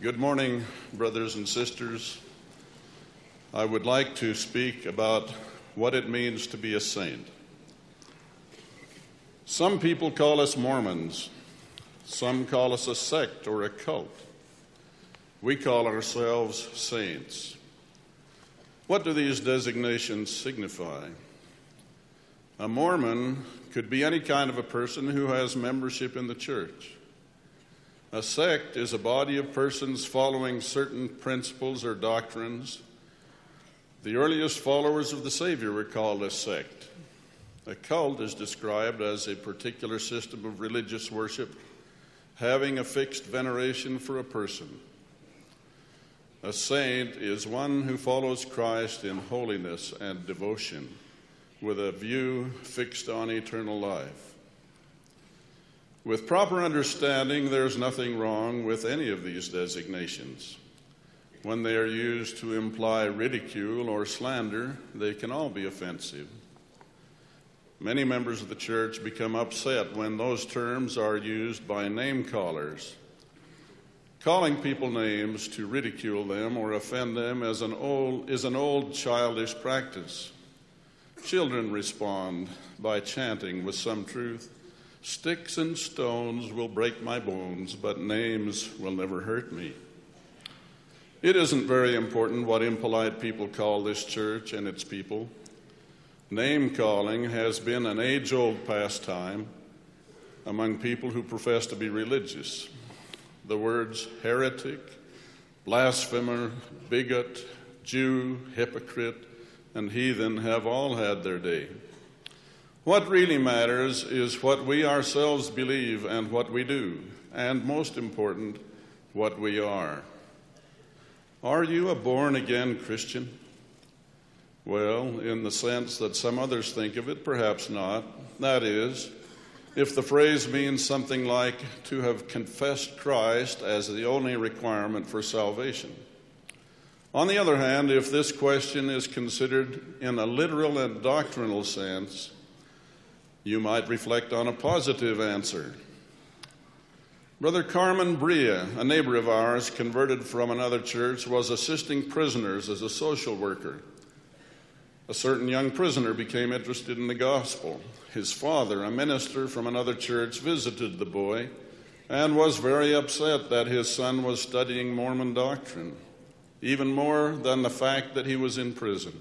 Good morning, brothers and sisters. I would like to speak about what it means to be a saint. Some people call us Mormons. Some call us a sect or a cult. We call ourselves saints. What do these designations signify? A Mormon could be any kind of a person who has membership in the church. A sect is a body of persons following certain principles or doctrines. The earliest followers of the Savior were called a sect. A cult is described as a particular system of religious worship having a fixed veneration for a person. A saint is one who follows Christ in holiness and devotion with a view fixed on eternal life. With proper understanding, there's nothing wrong with any of these designations. When they are used to imply ridicule or slander, they can all be offensive. Many members of the church become upset when those terms are used by name callers. Calling people names to ridicule them or offend them is an old childish practice. Children respond by chanting with some truth, "Sticks and stones will break my bones, but names will never hurt me." It isn't very important what impolite people call this church and its people. Name-calling has been an age-old pastime among people who profess to be religious. The words heretic, blasphemer, bigot, Jew, hypocrite, and heathen have all had their day. What really matters is what we ourselves believe and what we do, and most important, what we are. Are you a born-again Christian? Well, in the sense that some others think of it, perhaps not. That is, if the phrase means something like to have confessed Christ as the only requirement for salvation. On the other hand, if this question is considered in a literal and doctrinal sense, you might reflect on a positive answer. Brother Carmen Bria, a neighbor of ours converted from another church, was assisting prisoners as a social worker. A certain young prisoner became interested in the gospel. His father, a minister from another church, visited the boy and was very upset that his son was studying Mormon doctrine, even more than the fact that he was in prison.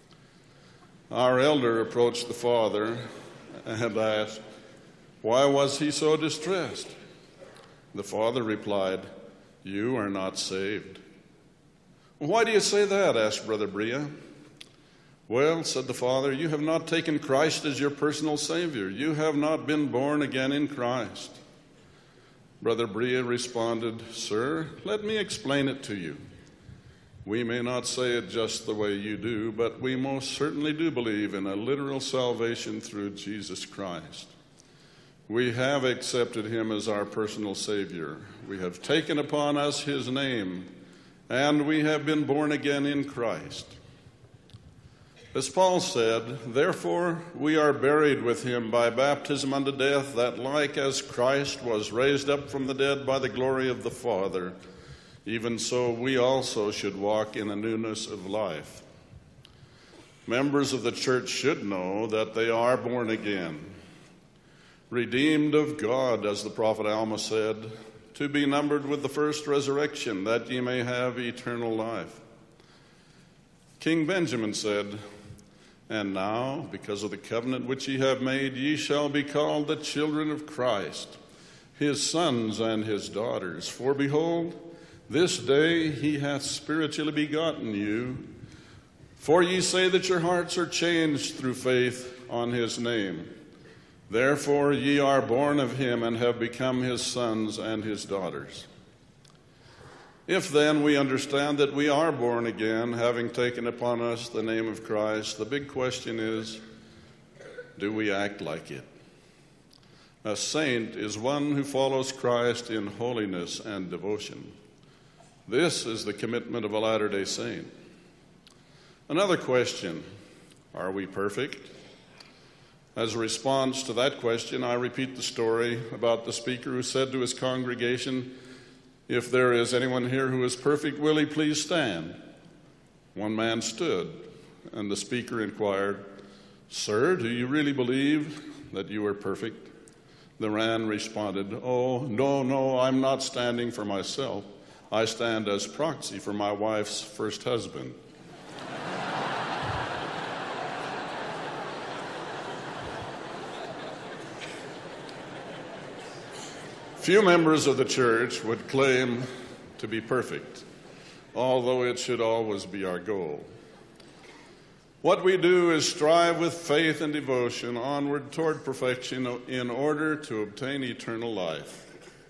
Our elder approached the father and asked, "Why was he so distressed?" The father replied, "You are not saved." "Why do you say that?" asked Brother Bria. "Well," said the father, "you have not taken Christ as your personal Savior. You have not been born again in Christ." Brother Bria responded, "Sir, let me explain it to you. We may not say it just the way you do, but we most certainly do believe in a literal salvation through Jesus Christ. We have accepted him as our personal Savior. We have taken upon us his name, and we have been born again in Christ. As Paul said, therefore we are buried with him by baptism unto death, that like as Christ was raised up from the dead by the glory of the Father, even so we also should walk in a newness of life." Members of the church should know that they are born again, redeemed of God, as the prophet Alma said, to be numbered with the first resurrection, that ye may have eternal life. King Benjamin said, "And now, because of the covenant which ye have made, ye shall be called the children of Christ, his sons and his daughters. For behold, this day he hath spiritually begotten you. For ye say that your hearts are changed through faith on his name. Therefore ye are born of him and have become his sons and his daughters." If then we understand that we are born again, having taken upon us the name of Christ, the big question is, do we act like it? A saint is one who follows Christ in holiness and devotion. This is the commitment of a Latter-day Saint. Another question, are we perfect? As a response to that question, I repeat the story about the speaker who said to his congregation, If there is anyone here who is perfect, will he please stand? One man stood, and the speaker inquired, "Sir, do you really believe that you are perfect?" The man responded, "Oh, no, I'm not standing for myself. I stand as proxy for my wife's first husband." Few members of the church would claim to be perfect, although it should always be our goal. What we do is strive with faith and devotion onward toward perfection in order to obtain eternal life.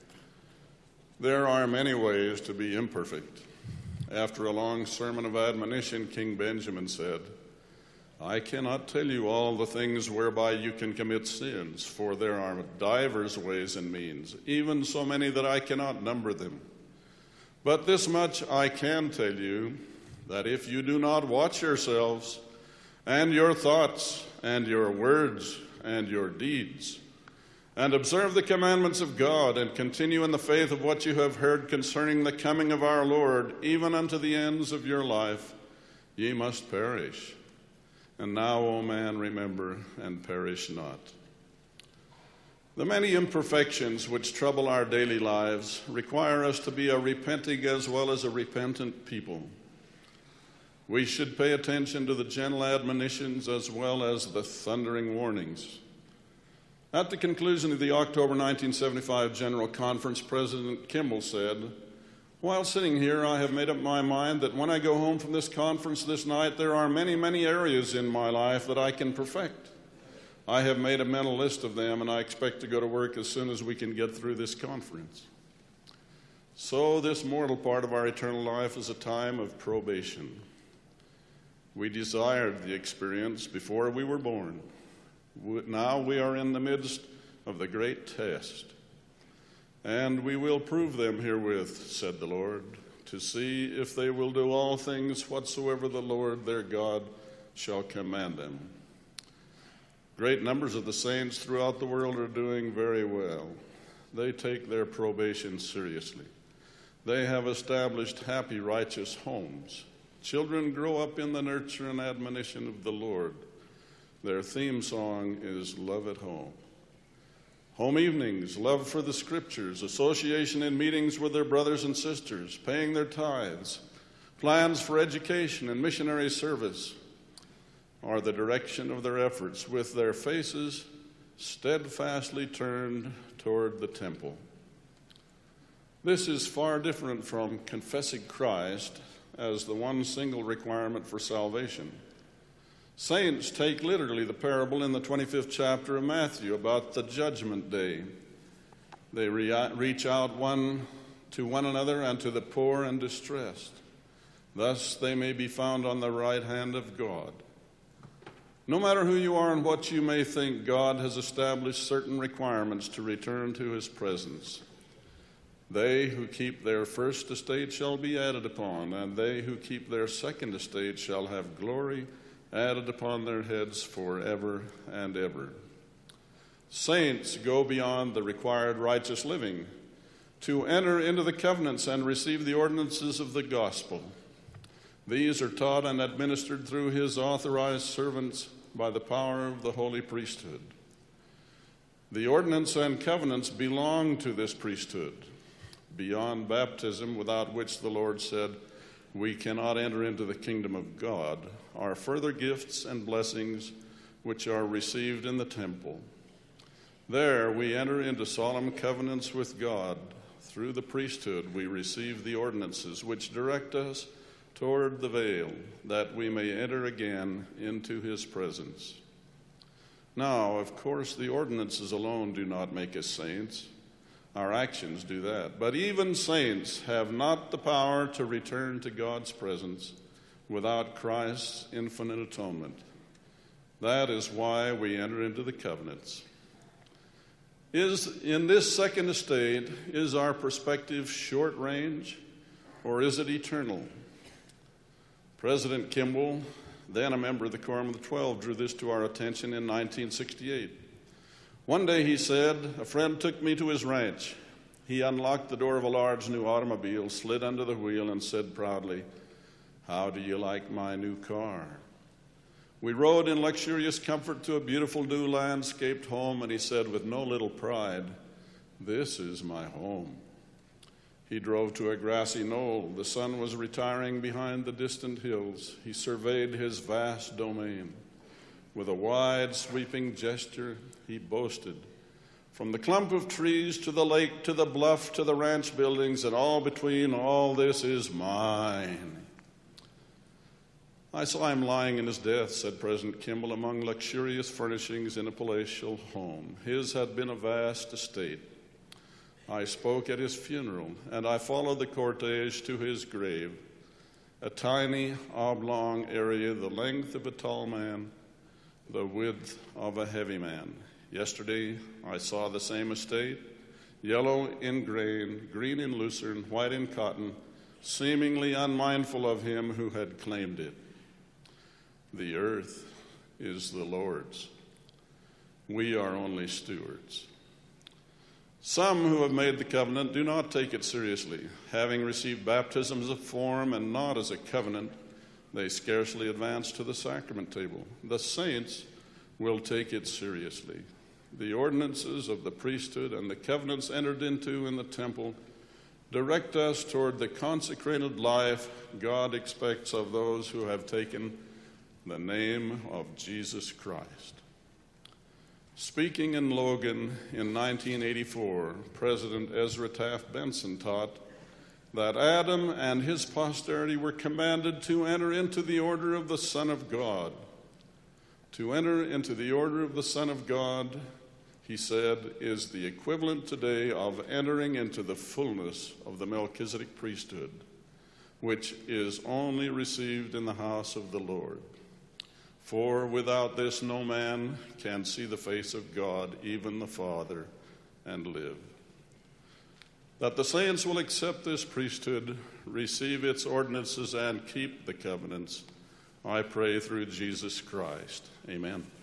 There are many ways to be imperfect. After a long sermon of admonition, King Benjamin said, "I cannot tell you all the things whereby you can commit sins, for there are divers ways and means, even so many that I cannot number them. But this much I can tell you, that if you do not watch yourselves and your thoughts and your words and your deeds, and observe the commandments of God, and continue in the faith of what you have heard concerning the coming of our Lord, even unto the ends of your life, ye must perish. And now, O man, remember and perish not." The many imperfections which trouble our daily lives require us to be a repenting as well as a repentant people. We should pay attention to the gentle admonitions as well as the thundering warnings. At the conclusion of the October 1975 General Conference, President Kimball said, "While sitting here, I have made up my mind that when I go home from this conference this night, there are many, many areas in my life that I can perfect. I have made a mental list of them, and I expect to go to work as soon as we can get through this conference." So this mortal part of our eternal life is a time of probation. We desired the experience before we were born. Now we are in the midst of the great test. "And we will prove them herewith, said the Lord, to see if they will do all things whatsoever the Lord their God shall command them." Great numbers of the saints throughout the world are doing very well. They take their probation seriously. They have established happy, righteous homes. Children grow up in the nurture and admonition of the Lord. Their theme song is "Love at Home." Home evenings, love for the Scriptures, association in meetings with their brothers and sisters, paying their tithes, plans for education and missionary service are the direction of their efforts, with their faces steadfastly turned toward the temple. This is far different from confessing Christ as the one single requirement for salvation. Saints take literally the parable in the 25th chapter of Matthew about the judgment day. They reach out one to one another and to the poor and distressed. Thus they may be found on the right hand of God. No matter who you are and what you may think, God has established certain requirements to return to his presence. They who keep their first estate shall be added upon, and they who keep their second estate shall have glory added upon their heads forever and ever. Saints go beyond the required righteous living to enter into the covenants and receive the ordinances of the gospel. These are taught and administered through his authorized servants by the power of the holy priesthood. The ordinance and covenants belong to this priesthood, beyond baptism, without which the Lord said, "We cannot enter into the kingdom of God," are further gifts and blessings which are received in the temple. There we enter into solemn covenants with God. Through the priesthood we receive the ordinances which direct us toward the veil, that we may enter again into his presence. Now, of course, the ordinances alone do not make us saints. Our actions do that. But even saints have not the power to return to God's presence without Christ's infinite atonement. That is why we enter into the covenants. In this second estate, is our perspective short range, or is it eternal? President Kimball, then a member of the Quorum of the 12, drew this to our attention in 1968. One day he said, "A friend took me to his ranch. He unlocked the door of a large new automobile, slid under the wheel, and said proudly, "How do you like my new car?" We rode in luxurious comfort to a beautiful new landscaped home, and he said with no little pride, "This is my home." He drove to a grassy knoll. The sun was retiring behind the distant hills. He surveyed his vast domain. With a wide, sweeping gesture, he boasted, "From the clump of trees to the lake to the bluff to the ranch buildings and all between, all this is mine." "I saw him lying in his death," said President Kimball, "among luxurious furnishings in a palatial home. His had been a vast estate. I spoke at his funeral, and I followed the cortege to his grave, a tiny, oblong area the length of a tall man, the width of a heavy man. Yesterday, I saw the same estate, yellow in grain, green in lucerne, white in cotton, seemingly unmindful of him who had claimed it. The earth is the Lord's. We are only stewards." Some who have made the covenant do not take it seriously. Having received baptism as a form and not as a covenant, they scarcely advance to the sacrament table. The saints will take it seriously. The ordinances of the priesthood and the covenants entered into in the temple direct us toward the consecrated life God expects of those who have taken the name of Jesus Christ. Speaking in Logan in 1984, President Ezra Taft Benson taught that Adam and his posterity were commanded to enter into the order of the Son of God. To enter into the order of the Son of God, he said, is the equivalent today of entering into the fullness of the Melchizedek priesthood, which is only received in the house of the Lord. For without this no man can see the face of God, even the Father, and live. That the saints will accept this priesthood, receive its ordinances, and keep the covenants, I pray through Jesus Christ. Amen.